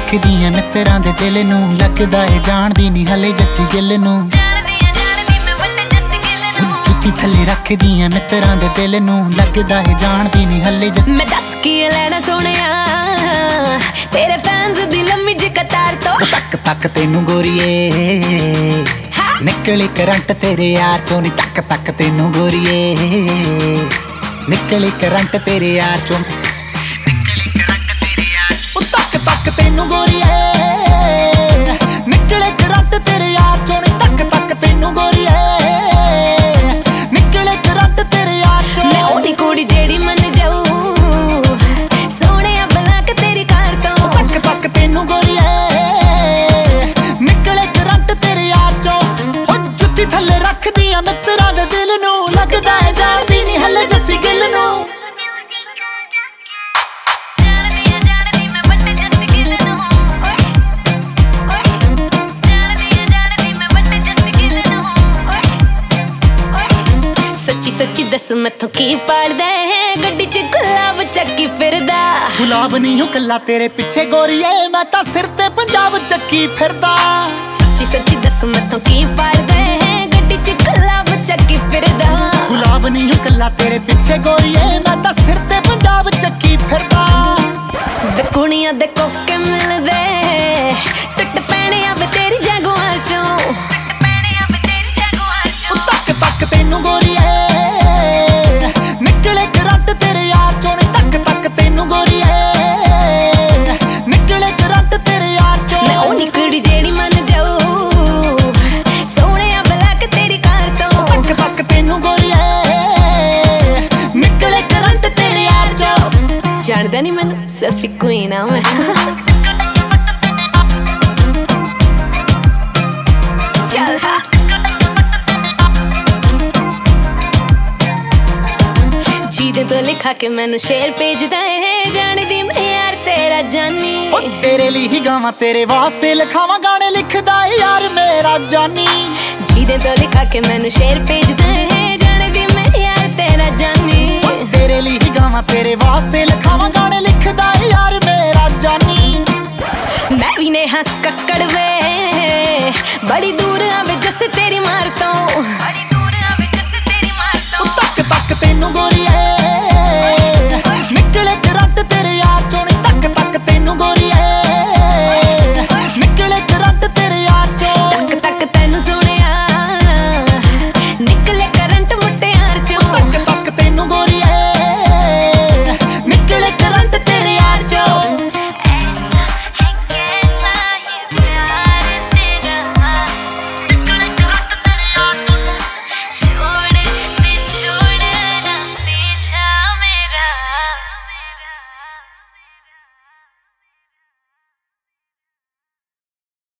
रखदी ऐ मित्रां दे दिल नूं लगदा ऐ जाणदी नी हले जस्सी गिल नूं जुत्ती थल्ले रखदी ऐ मित्रां दे दिल नूं लगदा ऐ जाणदी नी हले जस्सी मैं दस की लेना सोहणिया तेरे फैंस दी लम्मी जी कतार तो तक तक तेनू गोरीए निकली करंट तेरे यार चों नी तक तक तेनू गोरीए निकली करंट तेरे यार चों तक तक तेनू गोरीए निकले करंट तेरे यार चों नी तक तक तेनू गोरीए निकले करंट तेरे यार चों मैं ओदी कुड़ी जेड़ी मन जाऊं सोहणिया बना के तेरी कार तो तक तक तेनू गोरीए निकले करंट तेरे यार चों हो जुत्ती थल्ले रखदी आ मित्रां दे दिल नूं लगदा ऐ जाणदी नी हले जस्सी गिल नूं सच्ची दस मैथों की पाड़दा है गड्डी च गुलाब चक्की फिरदा गुलाब नहीं हूं कल्ला तेरे पिछे गोरीए मैं तां सिर ते पंजाब चक्की फिरदा सच्ची दस मैथों की पाड़दा है गड्डी च गुलाब चक्की फिरदा गुलाब नहीं हूं कल्ला तेरे पिछे गोरीए मैं तां सिर ते पंजाब चक्की फिरदा वे कुड़ियां दे कोके मिलदे टुट पैणे आ वे तेरी जगुआर चों तक तक तेनू गोरीए निकले करंट तेरे यार चों तक तक तेनू गोरीए निकले करंट तेरे यार चों मैं ओनी कुड़ी जेड़ी मन जाऊं सोहणिया बला के तेरी कार तो तक तक तेनू गोरीए निकले करंट तेरे यार चों जानदा नहीं मैनू सफी क्वीन आ मैं चल हाँ जीदे तो लिखा के मैनू शेर भेजदा है जानदी मैं यार तेरा जानी ओ तेरे लिए ही गावां तेरे वास्ते लिखावां गाने लिखदा है यार मेरा जानी जीदे तो लिखा के मैनू शेर भेजदा है जानदी मैं यार तेरा जानी ओ तेरे लिए ही गावां तेरे वास्ते लिखावां गाने लिखदा है यार मेरा जानी मैं भी नेहा कक्कड़ वे बड़ी दूर आवे जस तेरी मार तो